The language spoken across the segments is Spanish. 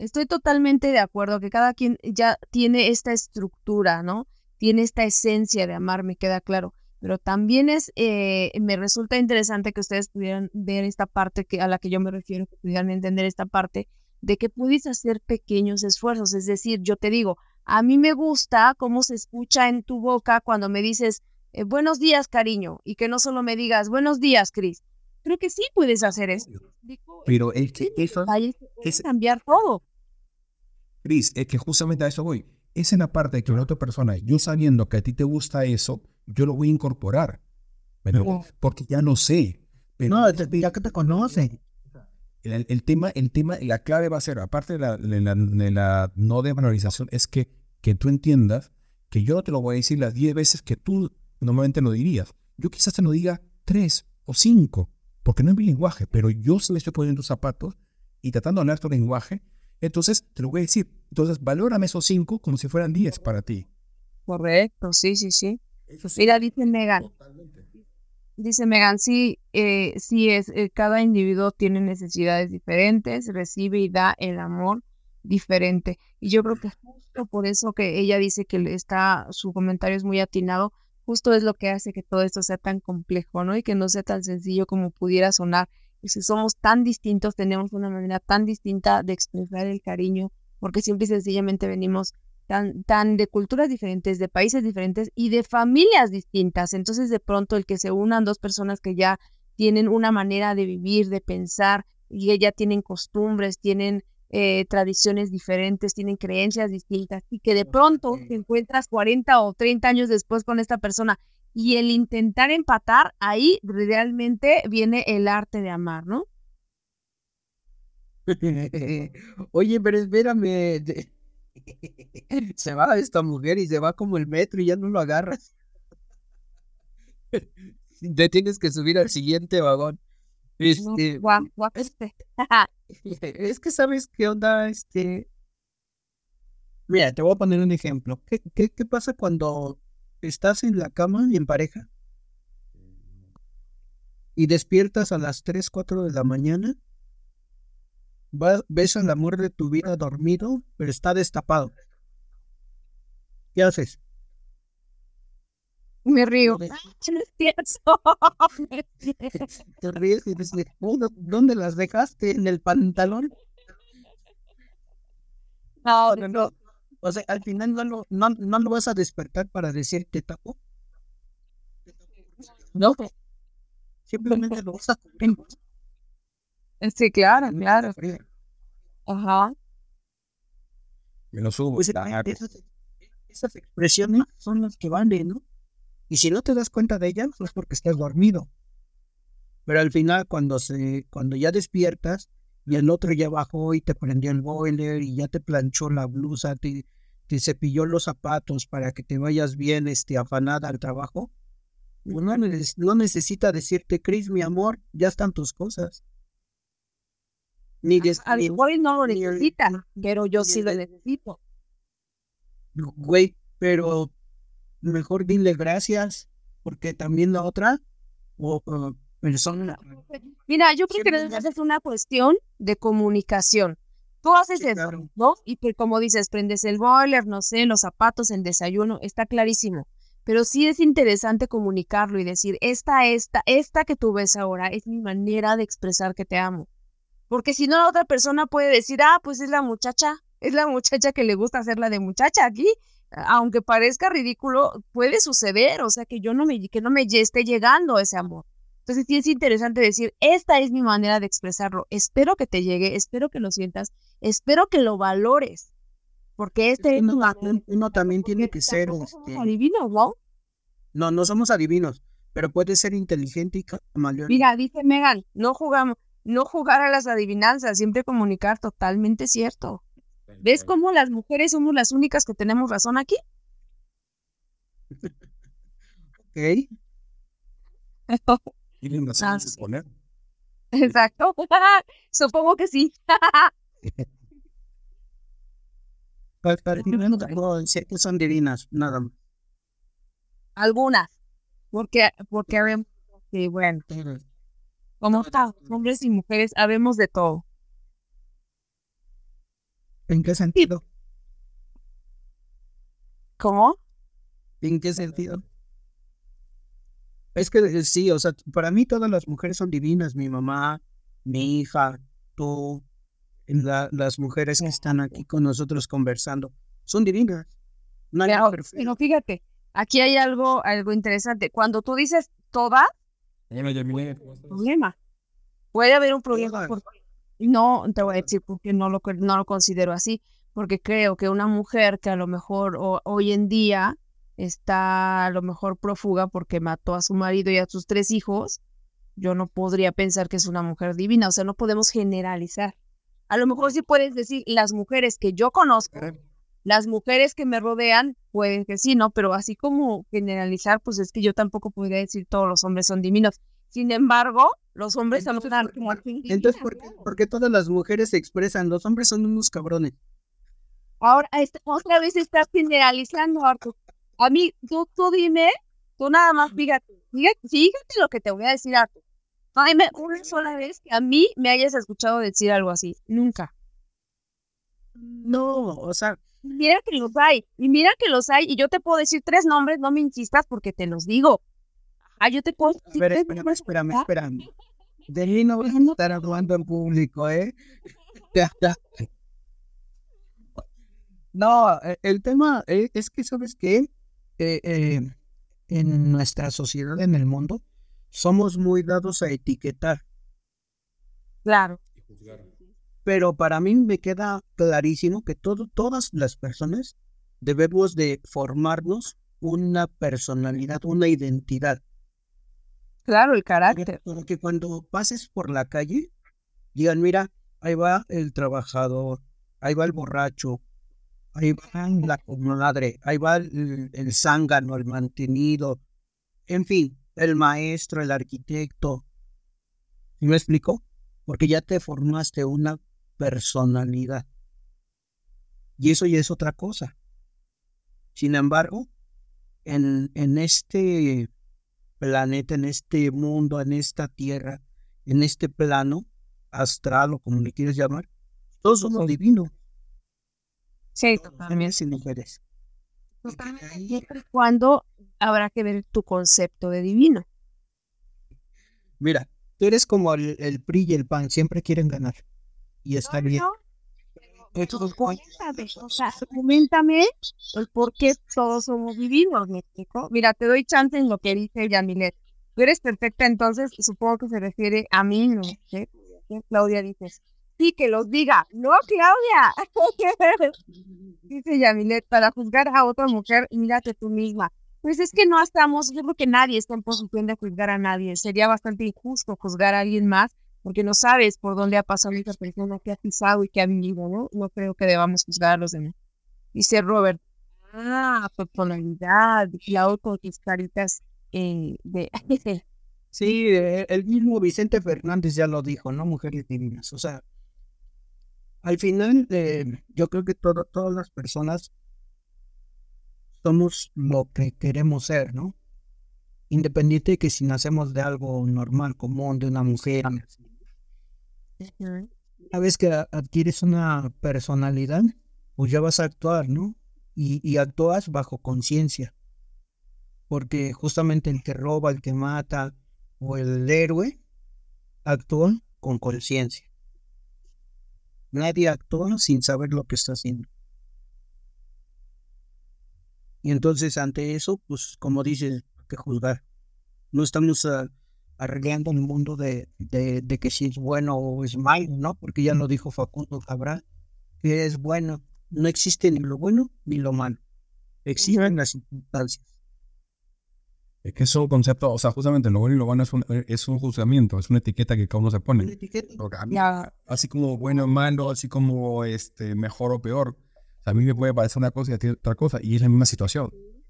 Estoy totalmente de acuerdo que cada quien ya tiene esta estructura, ¿no? Tiene esta esencia de amar, me queda claro. Pero también me resulta interesante que ustedes pudieran ver esta parte a la que yo me refiero, que pudieran entender esta parte de que pudiste hacer pequeños esfuerzos. Es decir, yo te digo, a mí me gusta cómo se escucha en tu boca cuando me dices, buenos días, cariño, y que no solo me digas, buenos días, Cris. Creo que sí puedes hacer eso. Pero es que eso Es cambiar todo. Cris, es que justamente a eso voy. Es en la parte de que una otra persona, yo sabiendo que a ti te gusta eso, yo lo voy a incorporar. Pero, porque ya no sé. Pero No, ya que te conoce. el tema, la clave va a ser, aparte de la no desvalorización, es que tú entiendas que yo no te lo voy a decir las 10 veces que tú normalmente lo dirías. Yo quizás te lo diga 3 o 5, porque no es mi lenguaje, pero yo sí me estoy poniendo tus zapatos y tratando de hablar tu lenguaje, entonces te lo voy a decir. Entonces, valórame esos 5 como si fueran 10 para ti. Correcto, sí, sí, sí. Eso sí. Mira, dice Megan. Totalmente. Dice Megan, sí, cada individuo tiene necesidades diferentes, recibe y da el amor diferente. Y yo creo que justo por eso que ella dice que su comentario es muy atinado, justo es lo que hace que todo esto sea tan complejo, ¿no? Y que no sea tan sencillo como pudiera sonar. Y si somos tan distintos, tenemos una manera tan distinta de expresar el cariño, porque simple y sencillamente venimos tan de culturas diferentes, de países diferentes y de familias distintas. Entonces, de pronto, el que se unan dos personas que ya tienen una manera de vivir, de pensar, y ya tienen costumbres, tienen tradiciones diferentes, tienen creencias distintas, y que de pronto te encuentras 40 o 30 años después con esta persona, y el intentar empatar, ahí realmente viene el arte de amar, ¿no? Oye, pero espérame. Se va esta mujer y se va como el metro y ya no lo agarras. Te tienes que subir al siguiente vagón. Es que sabes qué onda, Mira, te voy a poner un ejemplo. ¿Qué pasa cuando estás en la cama y en pareja y despiertas a las 3, 4 de la mañana? Ves al amor de tu vida dormido, pero está destapado. ¿Qué haces? Me río. Te No es cierto. te ríes y dices, ¿dónde las dejaste? ¿En el pantalón? No. O sea, al final no lo vas a despertar para decir te tapo. No, simplemente lo vas a cumplir. Sí, claro, claro. Ajá. Me lo subo. Pues esas expresiones son las que valen, ¿no? Y si no te das cuenta de ellas, es porque estás dormido. Pero al final, cuando ya despiertas y el otro ya bajó y te prendió el boiler y ya te planchó la blusa, te cepilló los zapatos para que te vayas bien afanada al trabajo, pues no necesita decirte, Cris, mi amor, ya están tus cosas. Al igual no lo necesitan, pero yo sí lo necesito. Güey, pero mejor dile gracias, porque también la otra persona. Mira, yo creo que es una cuestión de comunicación. Tú haces Sí, eso, claro. ¿no? Y pues, como dices, prendes el boiler, no sé, los zapatos, el desayuno, está clarísimo. Pero sí es interesante comunicarlo y decir, esta que tú ves ahora es mi manera de expresar que te amo. Porque si no, la otra persona puede decir, pues es la muchacha que le gusta hacerla de muchacha aquí. Aunque parezca ridículo, puede suceder, o sea, que no me esté llegando ese amor. Entonces sí es interesante decir, esta es mi manera de expresarlo. Espero que te llegue, espero que lo sientas, espero que lo valores. Porque uno también tiene que ser adivino, ¿no? No somos adivinos, pero puede ser inteligente y camaleónico. Mira, dice Megan, no jugar a las adivinanzas, siempre comunicar, totalmente cierto. ¿Ves cómo las mujeres somos las únicas que tenemos razón aquí? Ok. ¿Tienen razón de poner? Exacto. Supongo que sí. Para ti no te puedo decir que son divinas, nada más. Algunas. Porque sí, bueno, como está, hombres y mujeres, habemos de todo. ¿En qué sentido? ¿Cómo? ¿En qué sentido? Es que sí, o sea, para mí todas las mujeres son divinas, mi mamá, mi hija, tú, las mujeres que están aquí con nosotros conversando, son divinas. No hay nada perfecto. Pero fíjate, aquí hay algo interesante. Cuando tú dices todas, Hola, Yamile, ¿cómo estás? problema. Puede haber un problema. Todas. No te voy a decir porque no lo considero así, porque creo que una mujer que a lo mejor hoy en día está a lo mejor prófuga porque mató a su marido y a sus 3 hijos, yo no podría pensar que es una mujer divina, o sea, no podemos generalizar. A lo mejor sí puedes decir las mujeres que yo conozco, las mujeres que me rodean, pueden que sí, ¿no? Pero así como generalizar, pues es que yo tampoco podría decir todos los hombres son divinos. Sin embargo, los hombres Entonces, también como Entonces, ¿por qué todas las mujeres se expresan? Los hombres son unos cabrones. Ahora, otra vez estás generalizando, Arturo. A mí, tú dime, tú nada más fíjate lo que te voy a decir, Arturo. No, dime una sola vez que a mí me hayas escuchado decir algo así. Nunca. No, o sea, Mira que los hay, y yo te puedo decir 3 nombres, no me insistas porque te los digo. Yo te puedo a decir ver, 3 espérame, nombres. espérame. De mí no vas a estar hablando en público, ¿eh? Ya. No, el tema es que, ¿sabes qué? En nuestra sociedad, en el mundo, somos muy dados a etiquetar. Claro. Pero para mí me queda clarísimo que todas las personas debemos de formarnos una personalidad, una identidad. Claro, el carácter. Para que cuando pases por la calle, digan, mira, ahí va el trabajador, ahí va el borracho, ahí va la comadre, ahí va el zángano, el mantenido, en fin, el maestro, el arquitecto. ¿Sí me explico? Porque ya te formaste una personalidad. Y eso ya es otra cosa. Sin embargo, en este planeta, en este mundo, en esta tierra, en este plano astral o como le quieres llamar, todos somos divinos. Sí, Hombres y mujeres. Siempre y cuando habrá que ver tu concepto de divino. Mira, tú eres como el PRI y el PAN, siempre quieren ganar. Y está bien. Coméntame el por qué todos somos divinos, ¿me explico? Mira, te doy chance en lo que dice Yamilet. Tú eres perfecta, entonces supongo que se refiere a mí, ¿no? ¿Sí? Claudia dice, sí, que los diga. No, Claudia. Dice Yamilet, para juzgar a otra mujer, mírate tú misma. Pues es que no estamos, yo creo que nadie está en posición de juzgar a nadie. Sería bastante injusto juzgar a alguien más porque no sabes por dónde ha pasado esa persona que ha pisado y que ha vivido, ¿no? No creo que debamos juzgar a los demás. Dice Robert, personalidad, Claudio con tus caritas de... Sí, el mismo Vicente Fernández ya lo dijo, ¿no? Mujeres divinas. O sea, al final, yo creo que todas las personas somos lo que queremos ser, ¿no? Independiente de que si nacemos de algo normal, común, de una mujer. Una vez que adquieres una personalidad, pues ya vas a actuar, ¿no? Y actúas bajo conciencia. Porque justamente el que roba, el que mata o el héroe actúa con conciencia. Nadie actúa sin saber lo que está haciendo. Y entonces ante eso, pues como dices, hay que juzgar. No estamos arreglando el mundo de que si es bueno o es malo, ¿no? Porque ya lo dijo Facundo Cabral, que es bueno. No existe ni lo bueno ni lo malo. Existen las circunstancias. Es que es un concepto, o sea, justamente lo bueno y lo bueno es un juzgamiento, es una etiqueta que cada uno se Una pone. etiqueta. Porque a mí, así como bueno o malo, así como mejor o peor, o sea, a mí me puede parecer una cosa y a ti otra cosa, y es la misma situación.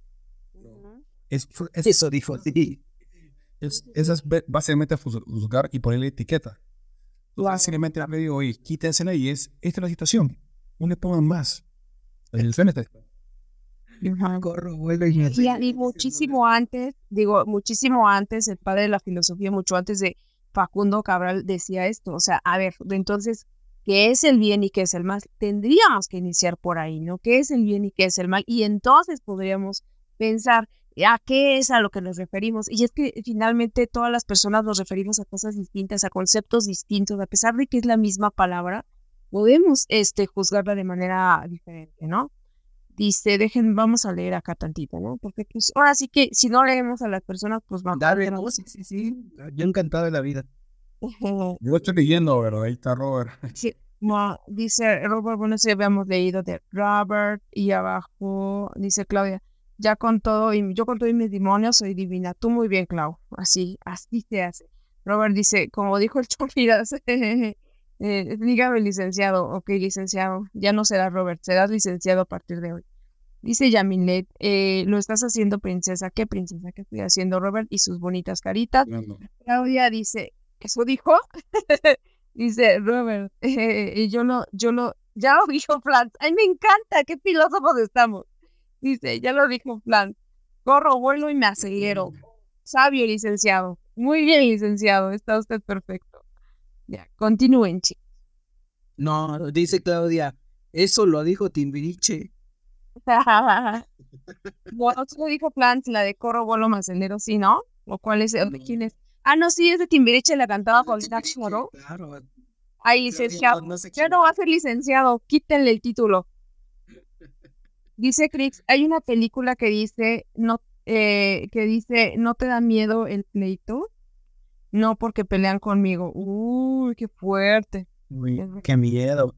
Eso dijo, sí. Esa es básicamente juzgar y ponerle etiqueta. Básicamente la medio, oye, quítensela y esta es la situación. No le pongan más. La situación está. Corro, vuelo y Y muchísimo antes, el padre de la filosofía, mucho antes de Facundo Cabral decía esto. O sea, a ver, entonces, qué es el bien y qué es el mal, tendríamos que iniciar por ahí, ¿no? ¿Qué es el bien y qué es el mal? Y entonces podríamos pensar a qué es a lo que nos referimos. Y es que finalmente todas las personas nos referimos a cosas distintas, a conceptos distintos, a pesar de que es la misma palabra, podemos juzgarla de manera diferente, ¿no? Dice, vamos a leer acá tantito, ¿no? Porque pues ahora sí que si no leemos a las personas, pues mejor Dale, que no. no, sí. Yo encantado de la vida. Yo estoy leyendo, ¿verdad? Ahí está Robert. Sí, dice Robert, bueno, sí habíamos leído de Robert y abajo dice Claudia, ya con todo y yo con todo y mis demonios soy divina. Tú muy bien, Clau. Así se hace. Robert dice, como dijo el Chompiras, dígame licenciado. Ok, licenciado. Ya no será Robert, serás licenciado a partir de hoy. Dice Yamilet, lo estás haciendo, princesa. ¿Qué princesa? ¿Qué estoy haciendo, Robert? Y sus bonitas caritas. No. Claudia dice, ¿eso dijo? Dice Robert, y ya lo dijo Flans. Ay, me encanta, qué filósofos estamos. Dice, ya lo dijo Flans. Corro, vuelo y me acelero. Sabio, licenciado. Muy bien, licenciado. Está usted perfecto. Ya, continúen, chicos. No, dice Claudia, eso lo dijo Timbiriche. Bueno, lo dijo Flans, la de corro, vuelo, me acelero, ¿sí, no? ¿O cuál es? ¿De quién es? Ah, no, sí, es de Timbiriche, la cantaba con Dax Moro. Claro. Ay, licenciado, ya no va a ser licenciado, quítenle el título. Dice Crix, hay una película que dice, ¿no te da miedo el pleito? No, porque pelean conmigo. Uy, qué fuerte. Uy, qué miedo.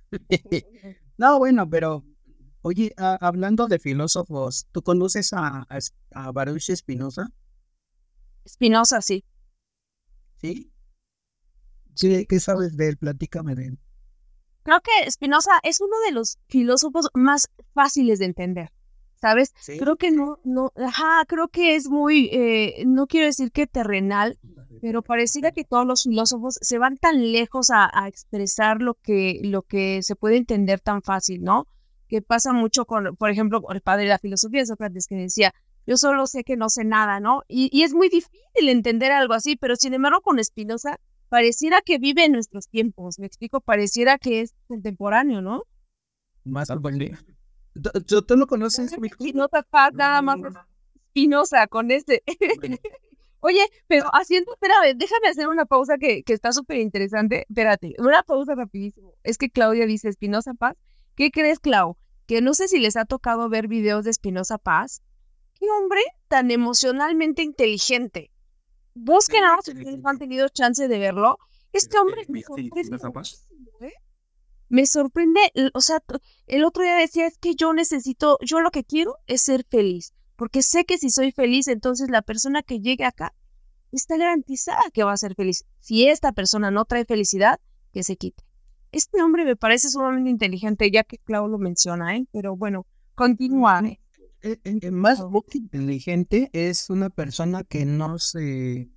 No, bueno, pero, oye, hablando de filósofos, ¿tú conoces a Baruch Spinoza? Spinoza, sí. ¿Sí? Sí, ¿qué sabes de él? Platícame de él. Creo que Spinoza es uno de los filósofos más fáciles de entender, ¿sabes? ¿Sí? Creo que creo que es muy, no quiero decir que terrenal, pero pareciera que todos los filósofos se van tan lejos a expresar lo que se puede entender tan fácil, ¿no? Que pasa mucho con, por ejemplo, el padre de la filosofía, Sócrates, que decía, yo solo sé que no sé nada, ¿no? Y es muy difícil entender algo así, pero sin embargo con Spinoza pareciera que vive en nuestros tiempos, me explico, pareciera que es contemporáneo, ¿no? Más al buen día. ¿Tú lo conoces? Spinoza Paz, nada más Spinoza con este. Oye, pero espérame, déjame hacer una pausa que está súper interesante. Espérate, una pausa rapidísimo. Es que Claudia dice Spinoza Paz. ¿Qué crees, Clau? Que no sé si les ha tocado ver videos de Spinoza Paz. Qué hombre tan emocionalmente inteligente. Busquen ahora si ustedes no han tenido chance de verlo. Este hombre me sorprende muchísimo, ¿eh? Me sorprende, o sea, el otro día decía, es que yo lo que quiero es ser feliz, porque sé que si soy feliz, entonces la persona que llegue acá está garantizada que va a ser feliz. Si esta persona no trae felicidad, que se quite. Este hombre me parece sumamente inteligente, ya que Clau lo menciona, ¿eh? Pero bueno, continúa, ¿eh? Más inteligente es una persona que no se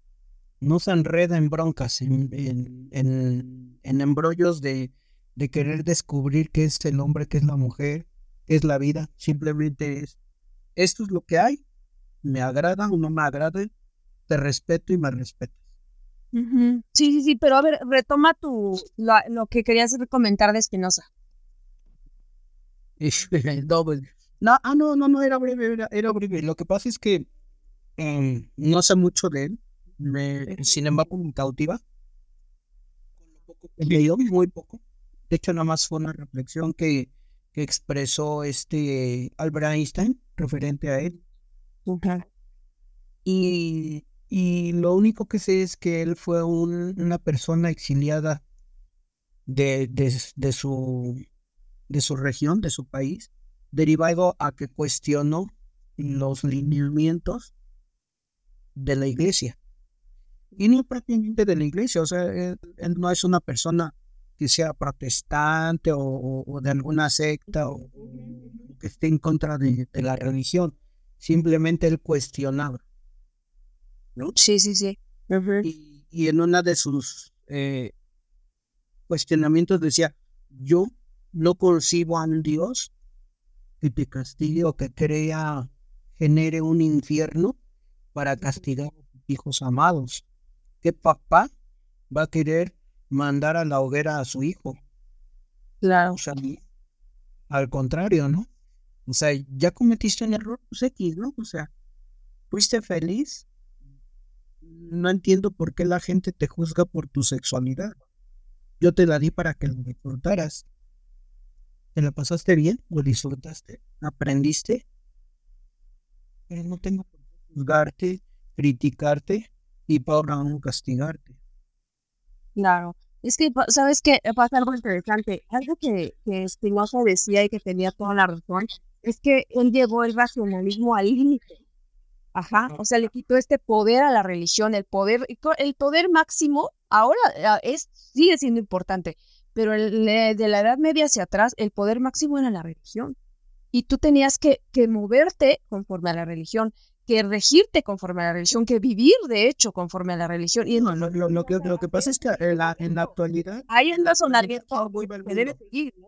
enreda en broncas, en embrollos de querer descubrir qué es el hombre, qué es la mujer, qué es la vida. Simplemente esto es lo que hay, me agrada o no me agrada, te respeto y me respetas. Uh-huh. Sí, pero a ver, retoma lo que querías comentar de Spinoza. No, era breve, era breve. Lo que pasa es que no sé mucho de él, sin embargo me cautiva. He leído muy poco. De hecho, nada más fue una reflexión que expresó Albert Einstein referente a él. Okay. Y lo único que sé es que él fue una persona exiliada de su región, de su país, derivado a que cuestionó los lineamientos de la iglesia. Y no propiamente de la iglesia, o sea, él no es una persona que sea protestante o de alguna secta o que esté en contra de la religión. Simplemente él cuestionaba, ¿no? Sí. Uh-huh. Y en una de sus cuestionamientos decía, yo no concibo a un Dios que te castigue o que genere un infierno para castigar a sus hijos amados. ¿Qué papá va a querer mandar a la hoguera a su hijo. Claro. O sea, al contrario, ¿no? O sea, ya cometiste un error, pues X, ¿no? O sea, fuiste feliz. No entiendo por qué la gente te juzga por tu sexualidad. Yo te la di para que lo disfrutaras. ¿Te la pasaste bien? ¿Lo disfrutaste? ¿Aprendiste? Pero no tengo por qué juzgarte, criticarte y por aún castigarte. Claro. Es que, ¿sabes qué? Pasa algo interesante. Algo que Spinoza decía y que tenía toda la razón, es que él llevó el racionalismo al límite. Ajá. O sea, le quitó este poder a la religión, el poder máximo, ahora sigue siendo importante, pero de la Edad Media hacia atrás, el poder máximo era la religión. Y tú tenías que moverte conforme a la religión, que regirte conforme a la religión, que vivir, de hecho, conforme a la religión. Y No, lo que pasa es que en la actualidad, ahí el razonamiento que debe seguir, ¿no?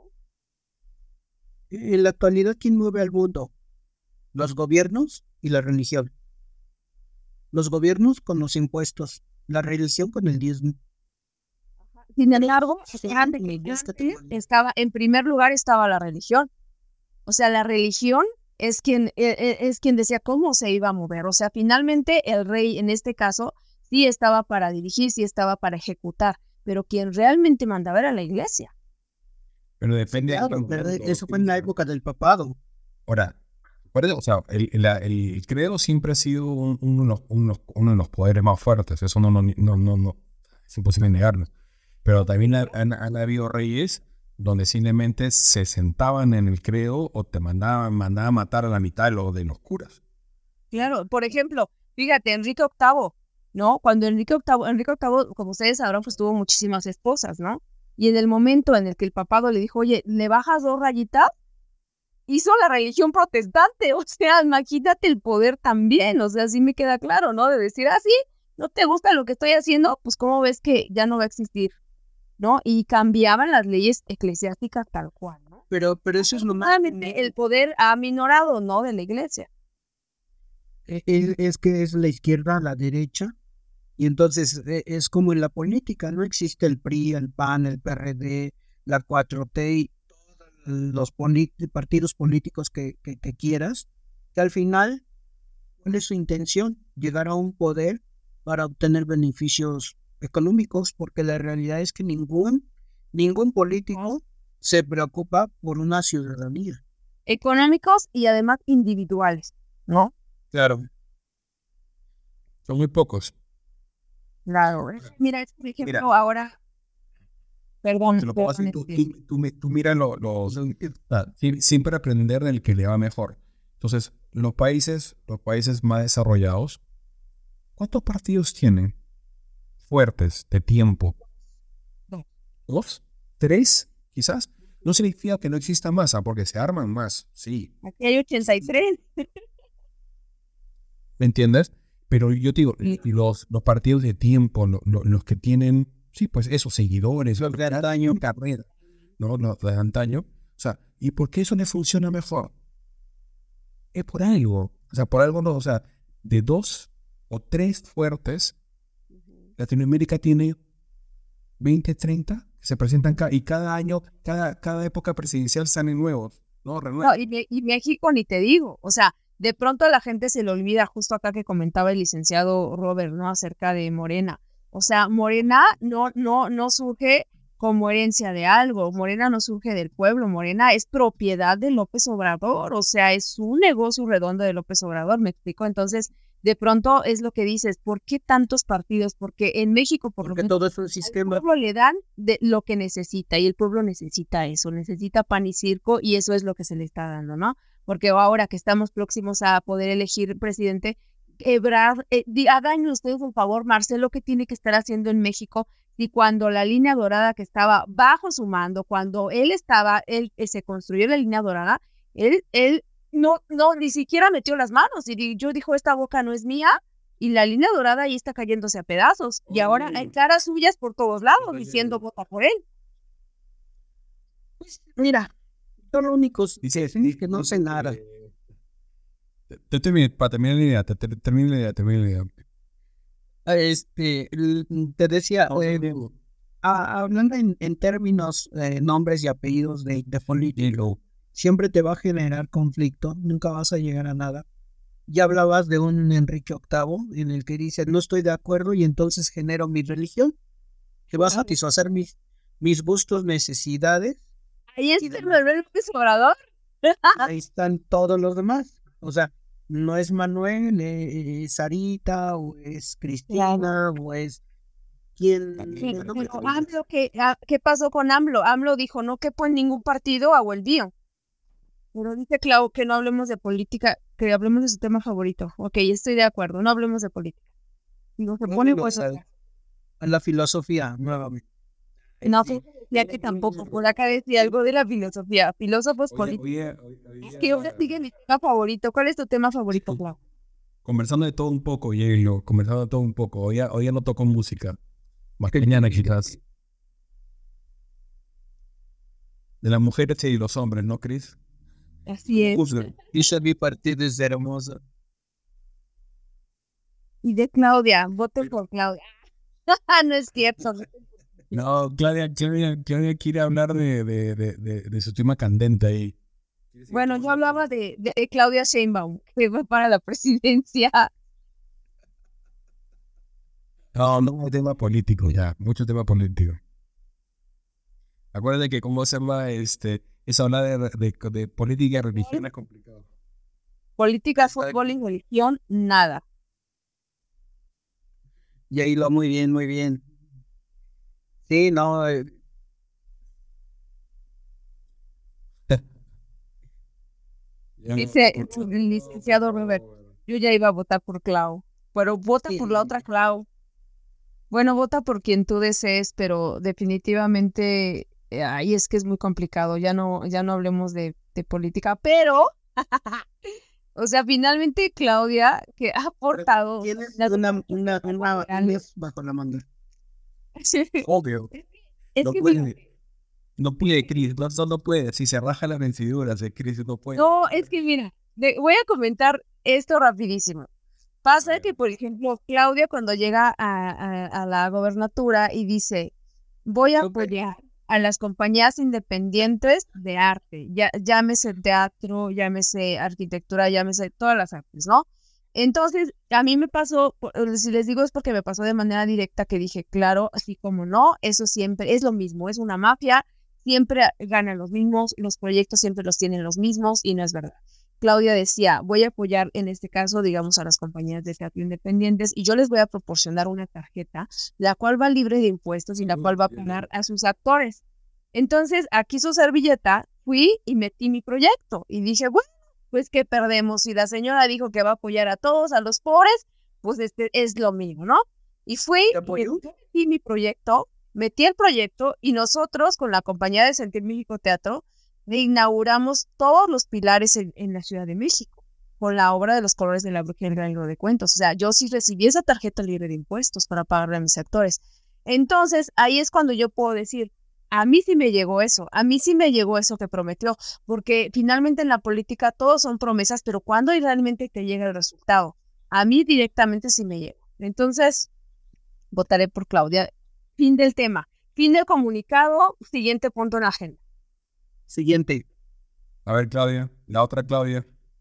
en la actualidad, ¿quién mueve al mundo? Los gobiernos y la religión. Los gobiernos con los impuestos, la religión con el diezmo. Sin embargo, estaba, en primer lugar estaba la religión. O sea, la religión es quien decía cómo se iba a mover. O sea, finalmente el rey, en este caso, sí estaba para dirigir, sí estaba para ejecutar, pero quien realmente mandaba era la iglesia. Pero depende. Claro, eso fue en la época del papado. Ahora, o sea, el credo siempre ha sido uno de los poderes más fuertes. Eso no, es imposible negarlo. Pero también han habido reyes donde simplemente se sentaban en el credo o te mandaban a matar a la mitad de los curas. Claro, por ejemplo, fíjate, Enrique VIII, ¿no? Cuando Enrique VIII, como ustedes sabrán, pues tuvo muchísimas esposas, ¿no? Y en el momento en el que el papado le dijo, oye, ¿le bajas 2 rayitas? Hizo la religión protestante, o sea, imagínate el poder también, o sea, así me queda claro, ¿no? De decir, sí, ¿no te gusta lo que estoy haciendo? Pues ¿cómo ves que ya no va a existir? ¿No? Y cambiaban las leyes eclesiásticas tal cual, ¿no? Pero eso es lo más... El poder aminorado, ¿no? De la iglesia. Es que es la izquierda, la derecha, y entonces es como en la política, no existe el PRI, el PAN, el PRD, la 4T y todos los partidos políticos que quieras, que al final, ¿cuál es su intención? Llegar a un poder para obtener beneficios económicos, porque la realidad es que ningún político se preocupa por una ciudadanía. Económicos y además individuales, ¿no? Claro. Son muy pocos. Claro. Mira, por ejemplo, ahora... Perdón. Tú miras siempre aprender del que le va mejor. Entonces, los países más desarrollados, ¿cuántos partidos tienen fuertes de tiempo? 2, 3, quizás. No significa que no exista masa, porque se arman más, sí. Aquí hay 83. ¿Me entiendes? Pero yo te digo, los partidos de tiempo, los que tienen, sí, pues esos seguidores, los de antaño, carrera, ¿no? Los de antaño. O sea, ¿y por qué eso le funciona mejor? Es por algo. O sea, por algo no. O sea, de 2 o 3 fuertes, Latinoamérica tiene 20, 30 que se presentan y cada año, cada época presidencial salen nuevos, ¿no? No, y México ni te digo, o sea, de pronto a la gente se le olvida, justo acá que comentaba el licenciado Robert, ¿no? Acerca de Morena. O sea, Morena no surge como herencia de algo, Morena no surge del pueblo, Morena es propiedad de López Obrador, o sea, es un negocio redondo de López Obrador, ¿me explico? Entonces, de pronto es lo que dices, ¿por qué tantos partidos? Porque en México, por lo menos, todo es un sistema. Al pueblo le dan de lo que necesita y el pueblo necesita eso, necesita pan y circo y eso es lo que se le está dando, ¿no? Porque ahora que estamos próximos a poder elegir presidente, Ebrard, hagan ustedes un favor, Marcelo, ¿qué tiene que estar haciendo en México? Y cuando la línea dorada que estaba bajo su mando, cuando él se construyó la línea dorada, él no, ni siquiera metió las manos y yo dijo, esta boca no es mía, y la línea dorada ahí está cayéndose a pedazos, y ahora hay caras suyas por todos lados diciendo vota por él. Pues mira, son los únicos que no sé nada. Para terminar la idea, termina la idea. Te decía, hablando en términos, nombres y apellidos de político, siempre te va a generar conflicto, nunca vas a llegar a nada. Ya hablabas de un Enrique VIII en el que dice, no estoy de acuerdo y entonces genero mi religión, que va a satisfacer mis gustos, necesidades. Ahí está Manuel López Obrador. Ahí están todos los demás. O sea, no es Manuel, es Sarita, o es Cristina, o es quien... Pero AMLO, ¿qué pasó con AMLO? AMLO dijo, no quepo en ningún partido, hago el mío. Pero dice Clau que no hablemos de política, que hablemos de su tema favorito. Ok, estoy de acuerdo, no hablemos de política. Digo, se pone pues... a la filosofía, nuevamente. No, ya que tampoco, por acá decía algo de la filosofía, filósofos políticos. Es que ahora sigue mi tema favorito. ¿Cuál es tu tema favorito, Clau? Conversando de todo un poco, Yelo, conversando de todo un poco. Hoy ya no toco música. Más que mañana quizás. De las mujeres y los hombres, ¿no, Cris? Así es. Esa mi partido es hermosa. Y de Claudia, voten por Claudia. No es cierto. No, Claudia quiere hablar de su tema candente ahí. Bueno, yo hablaba de Claudia Sheinbaum, que va para la presidencia. No, tema político ya, mucho tema político. Acuérdate que cómo se llama, es hablar de política y religión es complicado. Política, fútbol y religión, nada. Y ahí lo muy bien, muy bien. Sí, no. Dice el licenciado Robert, yo ya iba a votar por Clau, pero vota por la otra Clau. Bueno, vota por quien tú desees, pero definitivamente ahí es que es muy complicado. Ya no hablemos de política, pero o sea, finalmente Claudia, que ha aportado una bajo la manga. Obvio. No puede, Cris, no puede. Si se raja las venciduras de Cris, no puede. No, es que mira, voy a comentar esto rapidísimo. Pasa que, por ejemplo, Claudia cuando llega a la gobernatura y dice, voy a apoyar a las compañías independientes de arte, llámese teatro, llámese arquitectura, llámese todas las artes, ¿no? Entonces, a mí me pasó, si les digo es porque me pasó de manera directa que dije, claro, así como no, eso siempre es lo mismo, es una mafia, siempre ganan los mismos, los proyectos siempre los tienen los mismos y no es verdad. Claudia decía, voy a apoyar en este caso, digamos, a las compañías de teatro independientes y yo les voy a proporcionar una tarjeta, la cual va libre de impuestos y la cual va a pagar a sus actores. Entonces, aquí su servilleta, fui y metí mi proyecto y dije, bueno, pues ¿qué perdemos? Si la señora dijo que va a apoyar a todos, a los pobres, pues es lo mismo, ¿no? Y fui, metí mi proyecto, metí el proyecto y nosotros con la compañía de Sentir México Teatro inauguramos todos los pilares en la Ciudad de México con la obra de Los Colores de la Bruja y el Gran Libro de Cuentos. O sea, yo sí recibí esa tarjeta libre de impuestos para pagarle a mis actores. Entonces, ahí es cuando yo puedo decir, a mí sí me llegó eso que prometió, porque finalmente en la política todos son promesas, pero ¿cuándo realmente te llega el resultado? A mí directamente sí me llegó. Entonces, votaré por Claudia. Fin del tema. Fin del comunicado. Siguiente punto en la agenda. Siguiente. A ver, Claudia. La otra Claudia.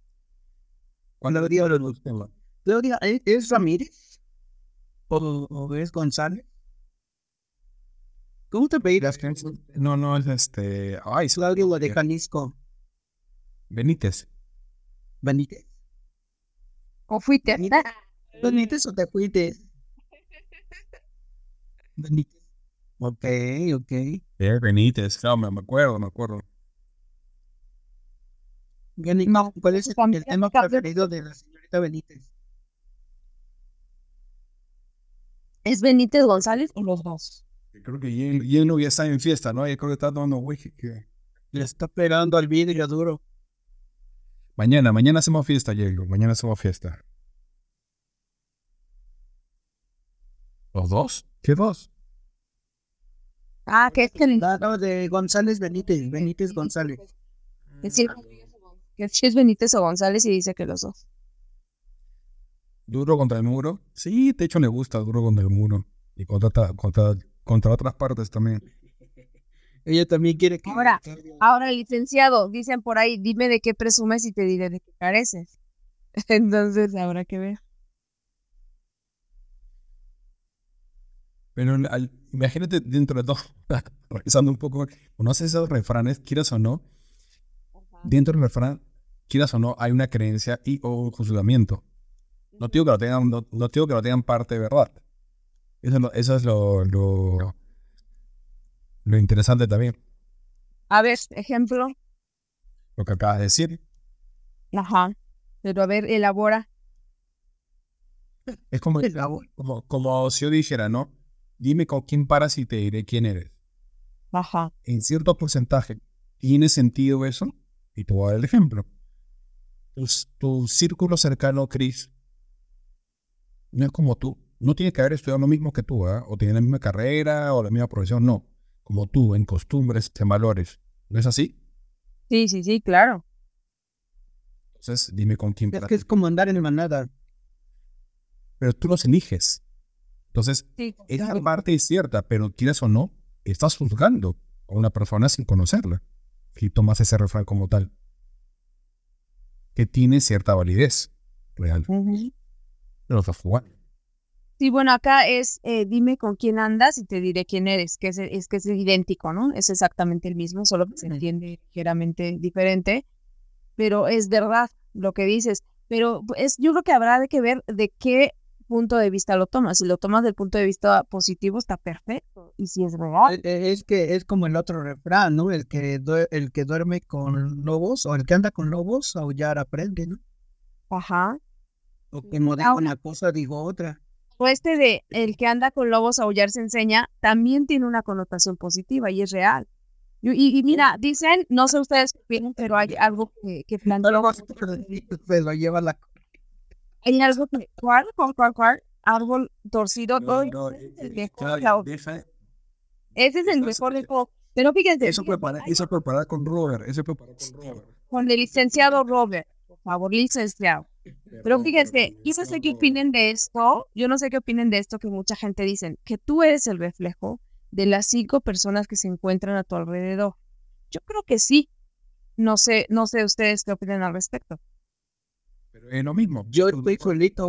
Claudia, ¿es Ramírez? ¿O es González? ¿Cómo te pedías? No, es Ay, Claudia de Jalisco. Benítez. ¿Benítez? ¿O fuiste? ¿Benítez o te fuiste? Benítez. Ok. Benítez, no, me acuerdo. No, ¿cuál es el tema preferido de la señorita Benítez? ¿Es Benítez González o los dos? Creo que Yelo ya está en fiesta, ¿no? Yo creo que está tomando whisky. Le está pegando al vidrio duro. Mañana hacemos fiesta, Yelo. Mañana hacemos fiesta. ¿Los dos? ¿Qué dos? Que es que... No, de González Benítez González. Que es Benítez o González y dice que los dos. ¿Duro contra el muro? Sí, de hecho le gusta Duro contra el muro. Y contra contra otras partes también. Ella también quiere que... Ahora, licenciado, dicen por ahí, dime de qué presumes y te diré de qué careces. Entonces, habrá que ver. Pero imagínate dentro de todo, revisando un poco, ¿conoces esos refranes, quieras o no? Dentro del refrán, quieras o no, hay una creencia y o un juzgamiento. No digo que lo tengan, no digo que lo tengan parte de verdad. Eso es lo interesante también. A ver, ejemplo. Lo que acabas de decir. Ajá. Pero a ver, elabora. Es como si yo dijera, ¿no? Dime con quién paras y te diré quién eres. Ajá. En cierto porcentaje, ¿tiene sentido eso? Y te voy a dar el ejemplo. Tu círculo cercano, Chris, no es como tú. No tiene que haber estudiado lo mismo que tú, ¿eh? O tiene la misma carrera o la misma profesión, no. Como tú, en costumbres, en valores. ¿No es así? Sí, claro. Entonces, dime con quién Es paras. que es como andar en manada. Pero tú los eliges. Entonces, Sí, esa claro. parte es cierta, pero quieras o no, estás juzgando a una persona sin conocerla. Si tomas ese refrán como tal, que tiene cierta validez real. Ujú. Pero estás jugando. Sí, bueno, acá es dime con quién andas y te diré quién eres, que es idéntico, ¿no? Es exactamente el mismo, solo que se entiende ligeramente diferente, pero es verdad lo que dices. Pero yo creo que habrá de que ver de qué punto de vista lo tomas. Si lo tomas del punto de vista positivo, está perfecto. Y si es real. Es que es como el otro refrán, ¿no? El que duerme con lobos o el que anda con lobos, aullar aprende, ¿no? Ajá. O como digo una cosa, digo otra. O este de el que anda con lobos aullar se enseña, también tiene una connotación positiva y es real. Y mira, dicen, no sé ustedes qué opinan, pero hay algo que plantea. Se lo lleva la... Hay algo que, ¿cuál? Árbol torcido. Ese es el mejor, ese es el mejor de todo. Pero fíjense, Eso preparar con Robert. con el licenciado Robert, por favor, licenciado. Pero fíjense, yo no sé qué opinen de esto, que mucha gente dice que tú eres el reflejo de las 5 personas que se encuentran a tu alrededor. Yo creo que sí. No sé ustedes qué opinan al respecto. Pero es lo mismo. Yo estoy solito.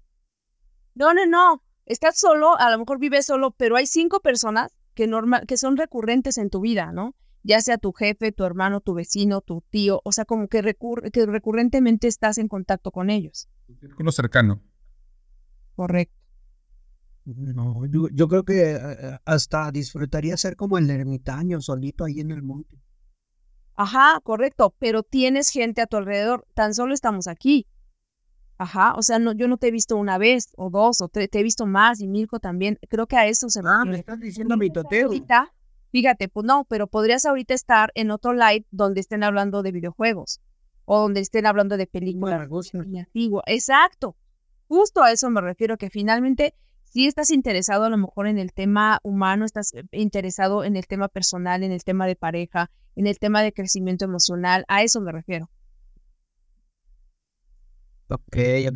No. Estás solo, a lo mejor vives solo, pero hay 5 personas que son recurrentes en tu vida, ¿no? Ya sea tu jefe, tu hermano, tu vecino, tu tío, o sea, como que recurrentemente estás en contacto con ellos. Tu círculo cercano. Correcto. No, yo creo que hasta disfrutaría ser como el ermitaño, solito ahí en el monte. Ajá, correcto, pero tienes gente a tu alrededor, tan solo estamos aquí. Ajá, o sea, yo no te he visto una vez o dos o te he visto más y Mirko también. Creo que a eso se refiere. me estás diciendo mi toteo. Ahorita, fíjate, pues no, pero podrías ahorita estar en otro live donde estén hablando de videojuegos o donde estén hablando de películas. Me gusta. Antiguas. Exacto, justo a eso me refiero, que finalmente si estás interesado a lo mejor en el tema humano, estás interesado en el tema personal, en el tema de pareja, en el tema de crecimiento emocional, a eso me refiero. Ok.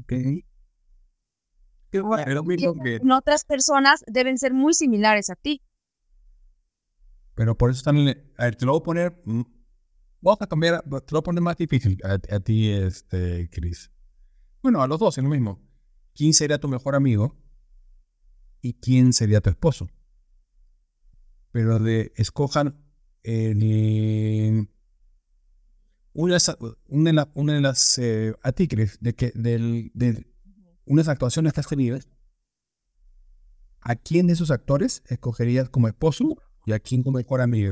Lo mismo que... En otras personas deben ser muy similares a ti. Pero por eso están... A ver, te lo voy a poner... Vamos a cambiar... Te lo voy a poner más difícil a ti, Chris. Bueno, a los dos es lo mismo. ¿Quién sería tu mejor amigo? ¿Y quién sería tu esposo? Pero escojan una de las a ti, Chris, de unas actuaciones que has tenido. ¿A quién de esos actores escogerías como esposo y a quién como mejor amigo?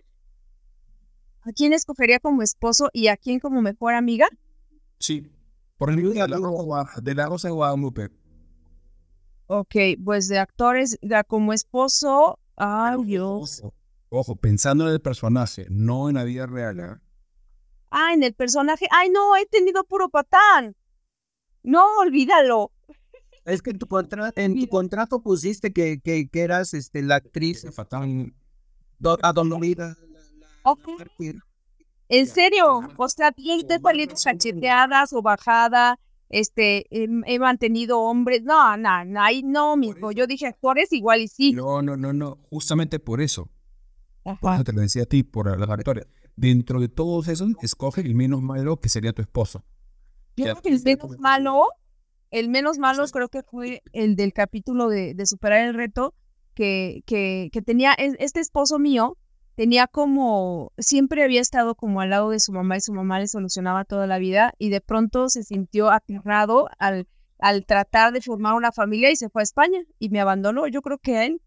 ¿A quién escogería como esposo y a quién como mejor amiga? Sí, por el libro de la Rosa de Guadalupe. Ok, pues de actores como esposo, ay Dios. Ojo, pensando en el personaje, no en la vida real. ¿Eh? Ah, en el personaje, ay no, he tenido puro patán. No, olvídalo. Es que en tu contrato pusiste que eras la actriz Fatal. adolorida. Ok. ¿En serio? O sea, bien te saliendo cacheteadas o bajada he mantenido hombres. No, ahí no, mijo. Yo dije actores igual y sí. No. Justamente por eso. Por Ajá. eso te lo decía a ti, por las actores. Dentro de todos esos, escoge el menos malo que sería tu esposo. Yo Ya, creo que el menos malo creo que fue el del capítulo de superar el reto, que tenía, este esposo mío tenía como, siempre había estado como al lado de su mamá y su mamá le solucionaba toda la vida y de pronto se sintió aterrado al tratar de formar una familia y se fue a España y me abandonó. Yo creo que a él,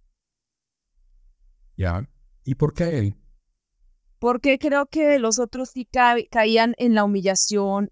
Ya. ¿Y por qué él? porque creo que los otros sí caían en la humillación,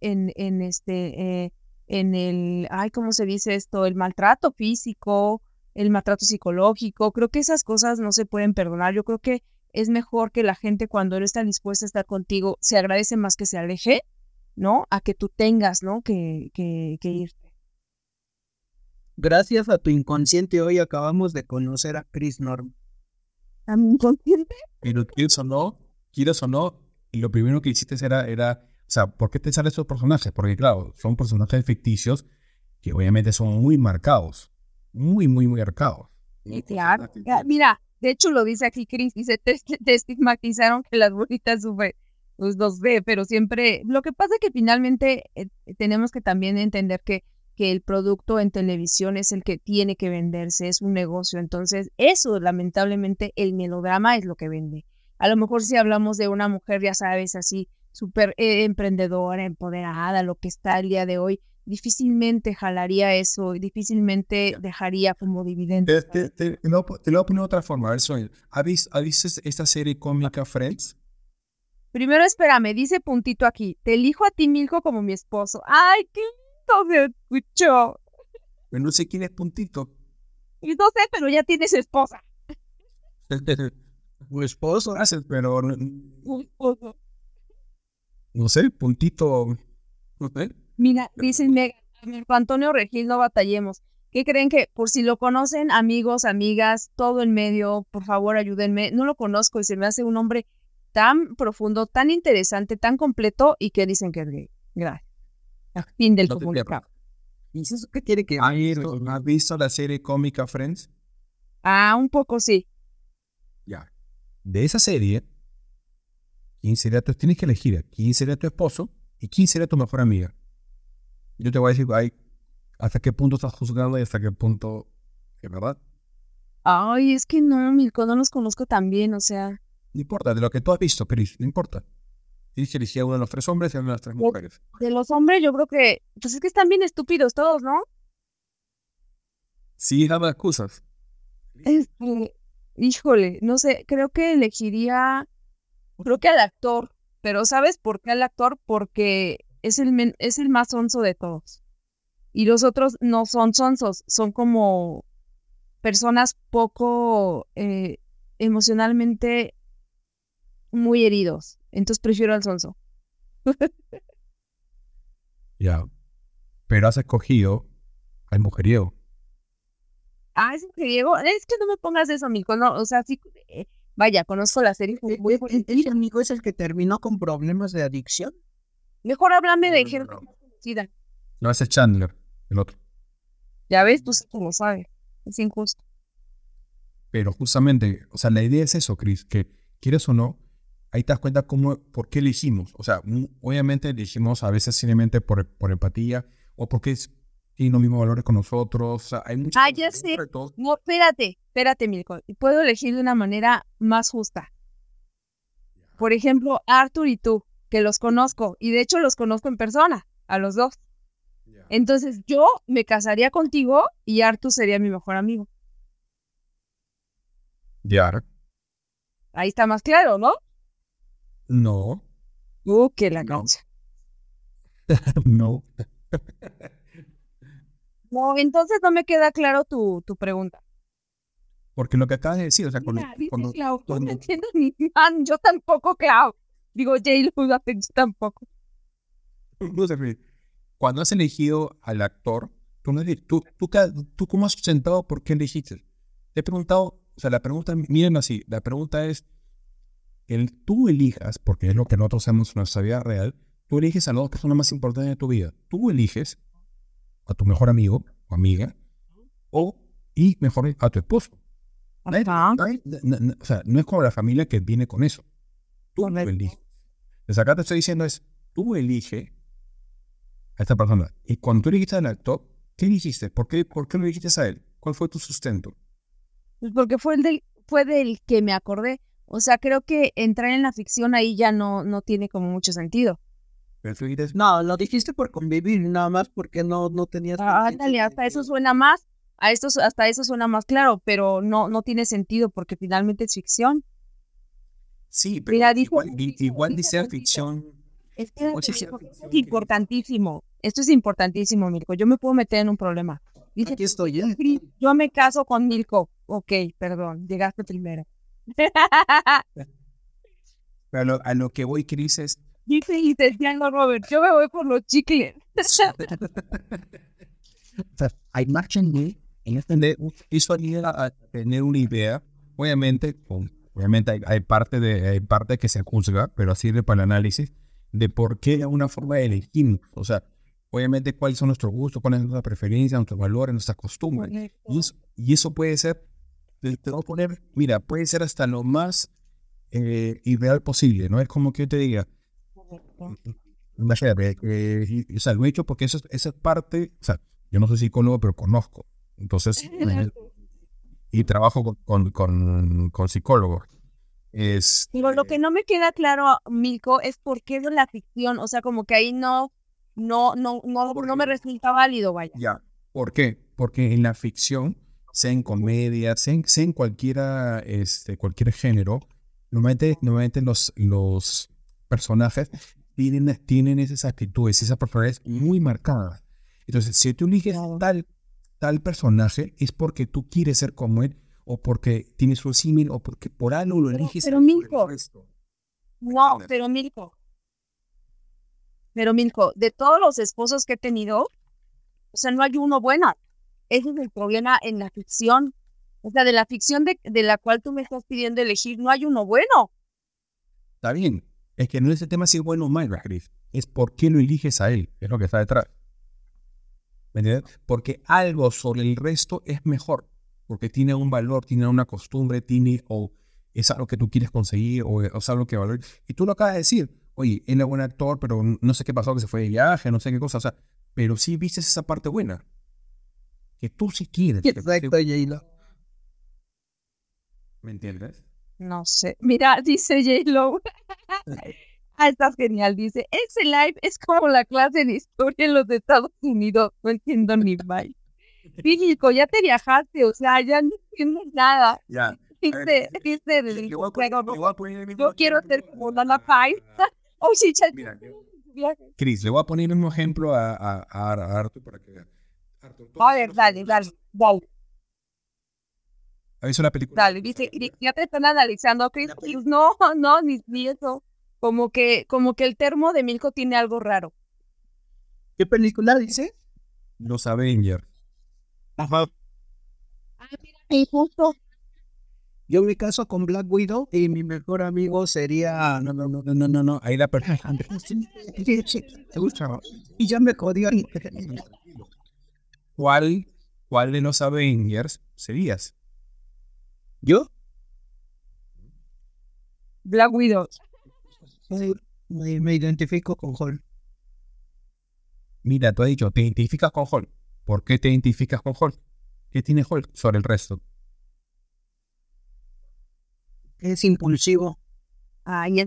en el, ay, ¿cómo se dice esto? El maltrato físico, el maltrato psicológico. Creo que esas cosas no se pueden perdonar. Yo creo que es mejor que la gente cuando no está dispuesta a estar contigo, se agradece más que se aleje, ¿no? A que tú tengas, ¿no? Que irte. Gracias a tu inconsciente hoy acabamos de conocer a Chris Norm. ¿A mi inconsciente? Pero quieres o no, y lo primero que hiciste era, o sea, ¿por qué te salen esos personajes? Porque claro, son personajes ficticios que obviamente son muy marcados, muy marcados. Sí, claro. Mira, de hecho lo dice aquí Chris, dice, te estigmatizaron que las burritas sufren, pues los ve, pero siempre, lo que pasa es que finalmente tenemos que también entender que el producto en televisión es el que tiene que venderse, es un negocio, entonces eso lamentablemente el melodrama es lo que vende. A lo mejor si hablamos de una mujer, ya sabes, así súper emprendedora, empoderada, lo que está el día de hoy, difícilmente jalaría eso, difícilmente dejaría como dividendo. Te lo voy a poner de otra forma. A ver, Sonia, ¿has visto esta serie cómica Friends? Primero, espérame, dice puntito aquí, te elijo a ti, Milko, como mi esposo. ¡Ay, qué lindo se escuchó! Pero no sé quién es Puntito. Y no sé, pero ya tienes esposa. Tu esposo. Gracias, pero Tu esposo. no sé, Puntito. No sé. Mira, dicen Marco Antonio Regil, no batallemos. ¿Qué creen que, por si lo conocen, amigos, amigas, todo el medio, por favor ayúdenme? No lo conozco y se me hace un hombre tan profundo, tan interesante, tan completo y que dicen que es gay. Gracias. Fin del No te comunicado. ¿Y eso qué tiene que ver? ¿Has visto la serie cómica Friends? Ah, un poco sí. Ya. De esa serie, tienes que elegir quién sería tu esposo y quién sería tu mejor amiga. Yo te voy a decir hasta qué punto estás juzgando y hasta qué punto es verdad. Ay, es que no, Milko, no los conozco tan bien, o sea. No importa, de lo que tú has visto, Cris, no importa. Tienes que elegir a uno de los 3 hombres y a una de las 3 mujeres. De los hombres, yo creo que, pues es que están bien estúpidos todos, ¿no? Sí, dame excusas. Híjole, no sé, creo que al actor, pero ¿sabes por qué al actor? Porque es el más sonso de todos. Y los otros no son sonsos, son como personas poco emocionalmente muy heridos. Entonces prefiero al sonso. Ya. Pero has escogido al mujeriego. Ah, es mujeriego. Es que no me pongas eso, Mico. No, o sea, sí, vaya, conozco la serie. Muy ¿El amigo es el que terminó con problemas de adicción? Mejor háblame de No. gente más conocida. No, ese es Chandler, el otro. Ya ves, tú sí que lo sabes. Es injusto. Pero justamente, o sea, la idea es eso, Chris, que quieres o no, ahí te das cuenta por qué elegimos. O sea, obviamente elegimos a veces simplemente por empatía o porque tienen los mismos valores con nosotros. O sea, hay muchas Ah, ya sé. No, espérate, Milko. Puedo elegir de una manera más justa. Por ejemplo, Arthur y tú, que los conozco, y de hecho los conozco en persona, a los dos. Entonces yo me casaría contigo y Arthur sería mi mejor amigo. Ya. Ahí está más claro, ¿no? No. Que la No. cancha. No. No, entonces no me queda claro tu pregunta. Porque lo que acabas de decir, o sea, Mira, dice cuando Clau, no me entiendo ni man, yo tampoco, Clau. Digo, J-Lo, yo tampoco. no se ríe. Cuando has elegido al actor, tú no eres, tú ¿cómo has sentado por qué elegiste? Te he preguntado, o sea, la pregunta, miren así, la pregunta es, tú elijas, porque es lo que nosotros hacemos en nuestra vida real, tú eliges a las 2 personas más importantes de tu vida. Tú eliges a tu mejor amigo o amiga, y mejor a tu esposo. Ajá. O sea, no es como la familia que viene con eso. Tú lo eliges. Entonces acá te estoy diciendo tú eliges a esta persona. Y cuando tú elegiste al actor, ¿qué elegiste? ¿Por qué lo elegiste a él? ¿Cuál fue tu sustento? Pues porque fue del que me acordé. O sea, creo que entrar en la ficción ahí ya no tiene como mucho sentido. Pero tú dijiste, No, lo dijiste por convivir, nada más porque no tenías... Ándale, hasta eso suena más, hasta eso suena más claro, pero no tiene sentido porque finalmente es ficción. sí, pero Mira, dice igual dice Juncito. ficción. Espérate, Mirko, esto es importantísimo. Esto es importantísimo, Mirko. Yo me puedo meter en un problema. Dice, Aquí estoy, ¿eh? Cris, yo me caso con Mirko. Ok, perdón, llegaste primero. Pero a lo que voy, Cris, es... Dice licenciado Robert, yo me voy por los chicles. O sea, hay margen de eso ayuda a tener una idea. Obviamente, hay parte que se juzga, pero sirve para el análisis de por qué es una forma de elegir. O sea, obviamente cuáles son nuestros gustos, cuáles son nuestras preferencias, nuestros valores, nuestras costumbres. Y eso puede ser, te voy a poner, mira, puede ser hasta lo más ideal posible, ¿no? Es como que yo te diga, imagínate, o sea, lo he hecho porque esa es parte, o sea, yo no soy psicólogo, pero conozco. Entonces, y trabajo con psicólogos. Pero lo que no me queda claro, Milko, es por qué de la ficción. O sea, como que ahí no me resulta válido, vaya. Ya. ¿Por qué? Porque en la ficción, sea en comedia, sea en cualquier género, normalmente los personajes tienen esas actitudes, esas personalidades muy marcadas. Entonces, si tú eliges tal personaje, es porque tú quieres ser como él, o porque tienes un símil, o porque por algo lo eliges. Pero Milko, pero Milko, de todos los esposos que he tenido, o sea, no hay uno bueno. Ese es el problema en la ficción. O sea, de la ficción de la cual tú me estás pidiendo elegir, no hay uno bueno. Está bien. Es que no es el tema si es bueno o malo, Cris. Es por qué lo eliges a él. Es lo que está detrás. ¿Me entiendes? Porque algo sobre el resto es mejor. Porque tiene un valor, tiene una costumbre, o es algo que tú quieres conseguir, o es algo que valor. Y tú lo acabas de decir. Oye, él es buen actor, pero no sé qué pasó, que se fue de viaje, no sé qué cosa. O sea, pero sí viste esa parte buena. Que tú sí quieres. Exacto, J-Lo. ¿Me entiendes? No sé. Mira, dice J-Lo. Estás genial. Dice, ese live es como la clase de historia en los Estados Unidos. No entiendo ni mal. Físico, ya te viajaste, o sea, ya no entiendes nada. Ya. Dice yo quiero ser como Nana Pine. Oh, sí, Mira, Cris, le voy a poner un ejemplo a Arthur para que vea. A ver, dale. ¿Has visto la película? Dale, dice, ya te están analizando, Chris. No, ni eso. Como que el termo de Milko tiene algo raro. ¿Qué película dice? Los Avengers. Ajá. Y justo. Yo me caso con Black Widow y mi mejor amigo sería... No. Ahí la persona. ¿Te gusta? Y ya me jodió. ¿Cuál de los Avengers serías? ¿Yo? Black Widow. Me identifico con Hulk. Mira, tú has dicho, te identificas con Hulk. ¿Por qué te identificas con Hulk? ¿Qué tiene Hulk sobre el resto? Es impulsivo. Ay,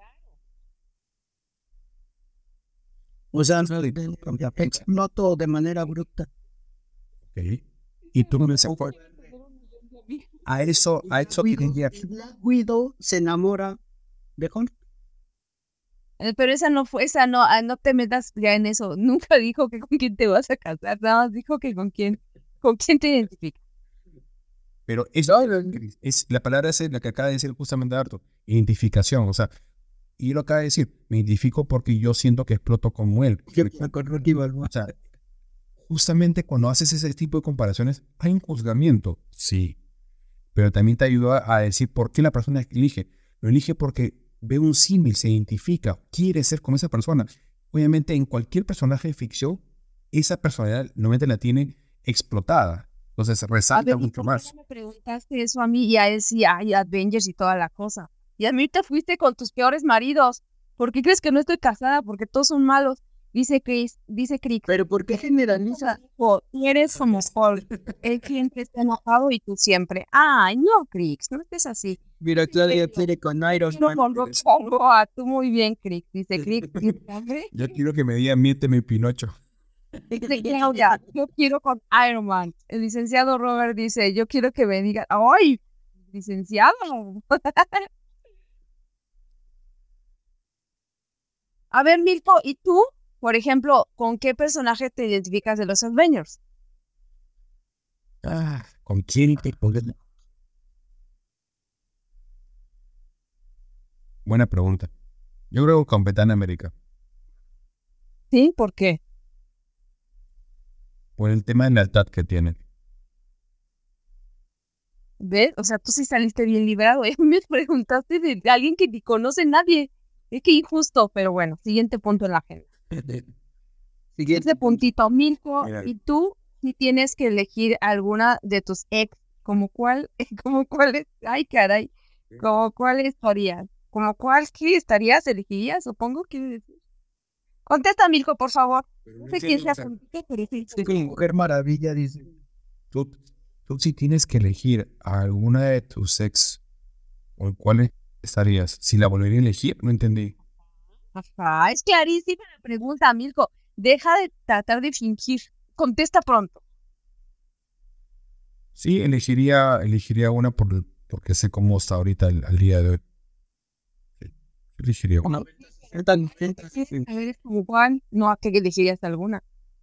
O sea, exploto de manera bruta. Okay. Y tú no me Hulk. A eso Black Widow se enamora de Hulk. pero no te metas ya en eso. Nunca dijo que con quién te vas a casar, nada más dijo que con quién te identificas. Pero es la palabra es la que acaba de decir justamente Arthur, identificación, o sea, y lo acaba de decir, me identifico porque yo siento que exploto como él. O sea, justamente cuando haces ese tipo de comparaciones, hay un juzgamiento, sí, pero también te ayuda a decir por qué la persona elige. Lo elige porque ve un símil, se identifica, quiere ser como esa persona. Obviamente en cualquier personaje de ficción esa personalidad normalmente la tiene explotada. Entonces A resalta ver, ¿y mucho por qué más. no me preguntaste eso a mí? Y a él sí, ay, Avengers y toda la cosa. Y a mí te fuiste con tus peores maridos. ¿Por qué crees que no estoy casada? Porque todos son malos. Dice Chris, dice Crick. Pero ¿por qué generaliza? Tú eres como Paul. El cliente está enojado y tú siempre. Ay, no, Crix, no estés así. Mira, Claudia quiere con Iron No Man. pongo a tú muy bien, Crix. Dice Crix. Yo quiero que me digan miénteme Pinocho. Dice Claudia, yo quiero con Iron Man. El licenciado Robert dice, yo quiero que me digan, ¡ay! Licenciado. A ver, Milko, ¿y tú? Por ejemplo, ¿con qué personaje te identificas de los Avengers? ¿Con quién te podés? Buena pregunta. Yo creo que con Capitán América. ¿Sí? ¿Por qué? Por el tema de lealtad que tiene. ¿Ves? O sea, tú sí saliste bien librado. Me preguntaste de alguien que ni conoce nadie. Es que injusto, pero bueno, siguiente punto en la agenda. Siguiente Ese puntito, Milko, Mira. y tú, si tienes que elegir alguna de tus ex, ¿como cuál, como cuál es? Ay, caray, ¿como cuál estarías? ¿Como cuál que estarías, elegirías? Supongo que decir. Contesta, Milko, por favor. No sé quién sea puntito, pero sí. punto. Mujer Maravilla dice. Tú si tienes que elegir a alguna de tus ex, ¿con cuál estarías? Si la volvería a elegir, no entendí. Ajá, es clarísima la pregunta, Milko. Deja de tratar de fingir. Contesta pronto. Sí, elegiría una porque sé cómo está ahorita al día de hoy. Sí, elegiría una. A ver, es como cuál. No, ¿a qué elegirías alguna?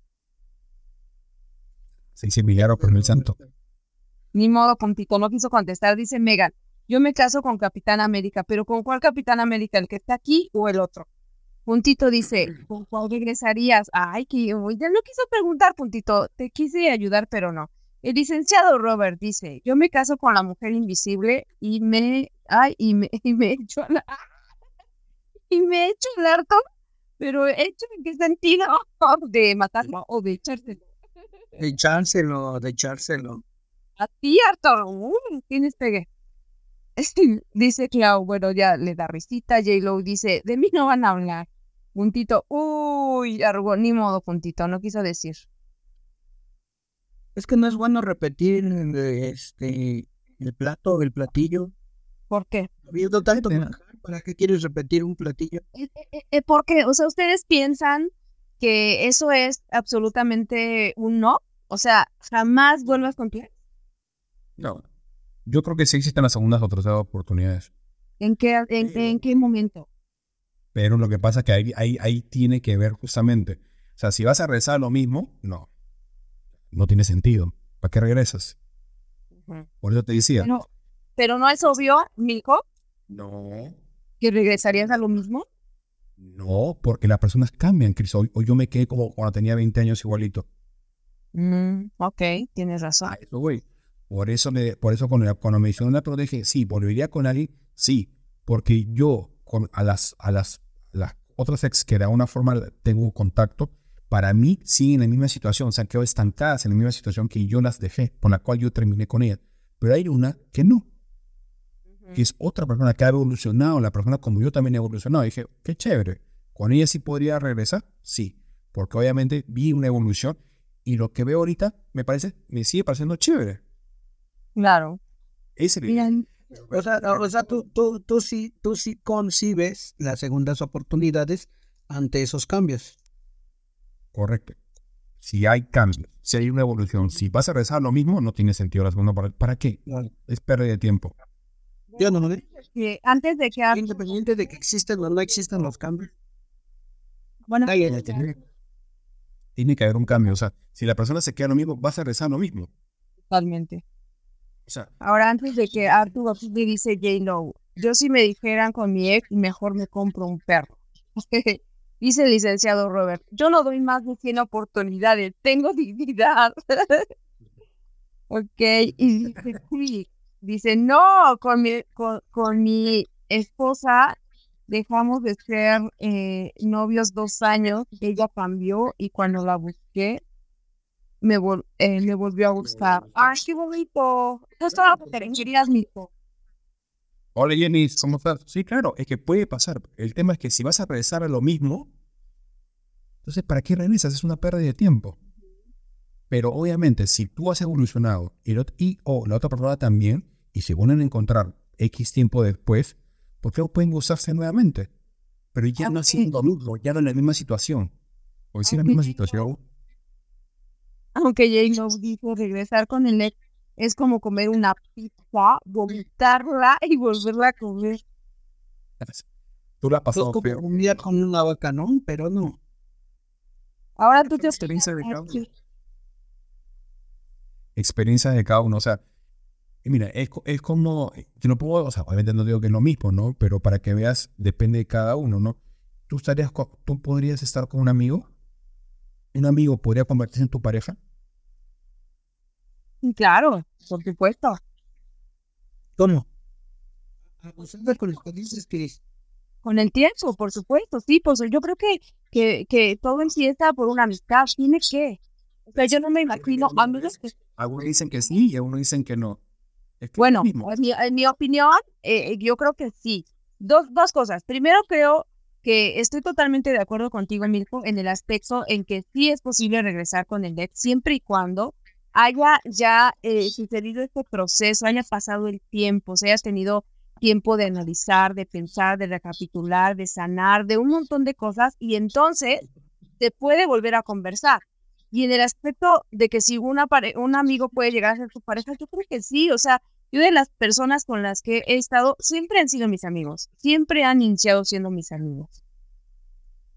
Se dice Milagro con el Santo. Ni modo, puntito, no quiso contestar. Dice Megan, yo me caso con Capitán América, pero ¿con cuál Capitán América? ¿El que está aquí o el otro? Puntito dice, ¿con cuál regresarías? Ay, que ya no quiso preguntar, Puntito. Te quise ayudar, pero no. El licenciado Robert dice, yo me caso con la mujer invisible y me echo y me echo el harto, pero ¿hecho en qué sentido? De matarlo o de echárselo. De echárselo. A ti, harto. Tienes pegue. Dice Clau, bueno, ya le da risita. J-Lo dice, de mí no van a hablar. Puntito, uy, arrugó, ni modo, Puntito, no quiso decir. Es que no es bueno repetir el platillo. ¿Por qué? Habiendo tanto manjar, ¿para qué quieres repetir un platillo? Porque, o sea, ustedes piensan que eso es absolutamente un no. O sea, jamás vuelvas con piel. No. Yo creo que sí existen las segundas o terceras oportunidades. ¿En qué momento? Pero lo que pasa es que ahí tiene que ver justamente. O sea, si vas a regresar a lo mismo, no tiene sentido. ¿Para qué regresas? Ujú. Por eso te decía. Pero no es obvio, Milko, No. que regresarías a lo mismo. No, porque las personas cambian, Cris. O yo me quedé como cuando tenía 20 años igualito. Ok, tienes razón. A eso güey. Por eso cuando me hicieron la pregunta dije, sí, volvería con alguien, sí. Porque yo a las otras ex que de alguna forma tengo contacto, para mí siguen en la misma situación, o sea, quedó estancadas en la misma situación que yo las dejé, por la cual yo terminé con ellas. Pero hay una que no, que es otra persona que ha evolucionado, la persona como yo también he evolucionado. Y dije, qué chévere, ¿con ella sí podría regresar? Sí, porque obviamente vi una evolución y lo que veo ahorita me sigue pareciendo chévere. Claro. Ese Mira, O sea, tú sí concibes las segundas oportunidades ante esos cambios. correcto. Si hay cambios, si hay una evolución, si vas a regresar a lo mismo, no tiene sentido la segunda. ¿Para qué? Claro. Es pérdida de tiempo. Yo no lo antes de que independiente de que existen o no existen los cambios. bueno, Tiene que haber un cambio. O sea, si la persona se queda lo mismo, vas a regresar a lo mismo. totalmente. O sea, Ahora, antes de que Arturo le dice J-Lo, yo si me dijeran con mi ex, mejor me compro un perro. Dice el licenciado Robert, yo no doy más de 100 oportunidades, tengo dignidad. Ok, y dice, no, con mi esposa dejamos de ser novios 2 años, ella cambió y cuando la busqué me volvió a gustar. ¡Ay, qué bonito! No estaba que te querías, mijo. Hola Jenny, ¿cómo estás? Sí, claro, es que puede pasar. El tema es que si vas a regresar a lo mismo, entonces ¿para qué regresas? Es una pérdida de tiempo. Pero obviamente, si tú has evolucionado o la otra persona también, y se vuelven a encontrar X tiempo después, ¿por qué pueden gustarse nuevamente? Pero ya no haciendo lo mismo, ya no en la misma situación. O si en la misma situación. Aunque J-Lo dijo regresar con el ex es como comer una pizza, vomitarla y volverla a comer. Tú la has Es pasado como feo. un día con una vaca, ¿no? Pero no. Ahora tú te Experiencia de cada uno. Experiencia de cada uno. O sea, y mira, es como, yo no puedo, o sea, obviamente no digo que es lo mismo, ¿no? Pero para que veas, depende de cada uno, ¿no? Tú podrías estar con un amigo podría convertirse en tu pareja. Claro, por supuesto. ¿Cómo? Abusando con lo que dices que Con el tiempo, por supuesto, sí, pues yo creo que todo empieza por una amistad, tiene que. O sea, yo no me imagino, a menos que, Algunos dicen que sí y algunos dicen que no. Es que es lo bueno, mismo. en mi opinión, yo creo que sí. Dos cosas. Primero, creo que estoy totalmente de acuerdo contigo, Mirko, en el aspecto en que sí es posible regresar con el ex, siempre y cuando haya ya sucedido este proceso, haya pasado el tiempo, o sea, hayas tenido tiempo de analizar, de pensar, de recapitular, de sanar, de un montón de cosas, y entonces se puede volver a conversar. Y en el aspecto de que si un amigo puede llegar a ser tu pareja, yo creo que sí, o sea, yo de las personas con las que he estado siempre han sido mis amigos, siempre han iniciado siendo mis amigos.